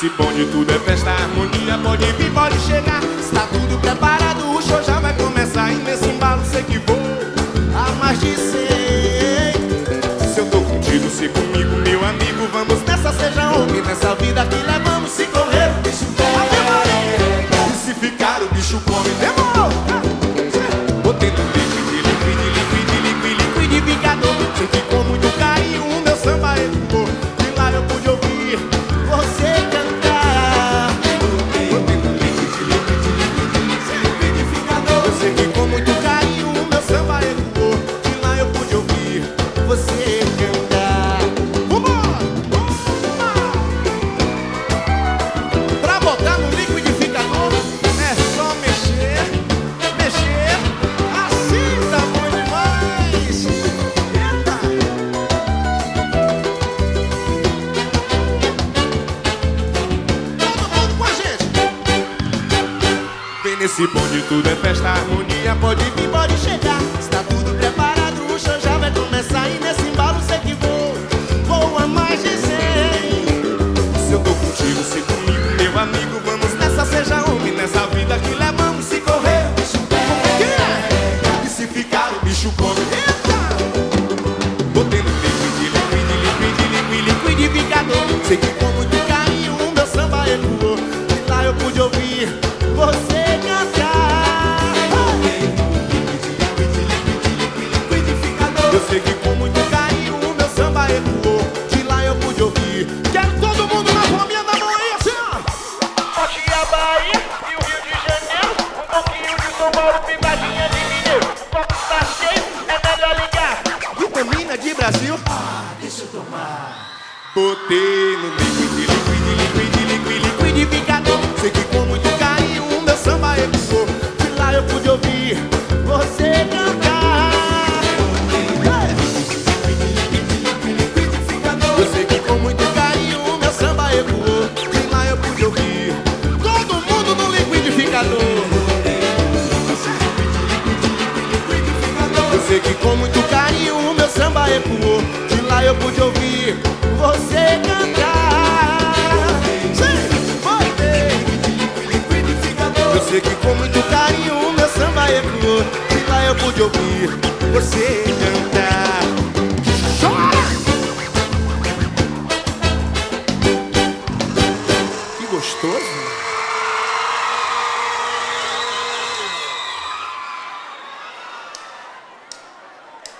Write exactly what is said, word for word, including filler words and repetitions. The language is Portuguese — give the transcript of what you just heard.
Nesse bonde tudo é festa, harmonia, pode vir, pode chegar. Está tudo preparado, o show já vai começar. E nesse embalo sei que vou a mais de cem. Se eu tô contigo, se comigo, meu amigo, vamos nessa, seja homem, nessa vida que levamos. Se correr, o bicho pega. E se ficar, o bicho come. Demorou! Botei no liquid, liquid, liquid, liquid, liquidificador. Sei que com muito carinho o meu samba ecoou. De lá eu pude ouvir você cantar. Botei no liquid, liquid, liquid, liquidificador. Eu sei que com muito carinho o meu samba ecoou. De lá eu pude ouvir você cantar. Vambora! Pra botar no liquidificador é só mexer, mexer. Assim tá bom demais. Eita! Todo mundo com a gente. Vem nesse bonde, tudo é festa, harmonia, pode vir, pode chegar. Está tudo preparado, o show já vai começar. E nesse embalo sei que vou, vou a mais de cem. Se eu tô contigo, se comigo, meu amigo, vamos nessa, seja homem, nessa vida que levamos. Se correr, o bicho pega. E se ficar, o bicho come. Eita! Botei no liquid, liquid, liquid, liquid, liquidificador. Sei que com muito carinho o meu samba ecoou. De lá eu pude ouvir você cantar. Eu sei que com muito carinho o meu samba ecoou. De lá eu pude ouvir. Quero todo mundo na palminha da mão aí, assim, ó. Aqui a Bahia e o Rio de Janeiro, um pouquinho de São Paulo, picadinha de mineiro. O copo tá cheio, é melhor ligar. Vitamina de Brasil. Ah, deixa eu tomar. Botei no liquid, liquid, liquid, liquid, liquidificador. Sei que com muito carinho o meu samba ecoou. De lá eu pude ouvir você cantar. Eu sei que com muito carinho o meu samba ecoou. De lá eu pude ouvir todo mundo no liquidificador. Eu sei que com muito carinho o meu samba ecoou. De lá eu pude ouvir você cantar. Sim, botei. Eu sei que com muito carinho o meu samba ecoou. De lá eu pude ouvir você cantar. Chora! Que gostoso!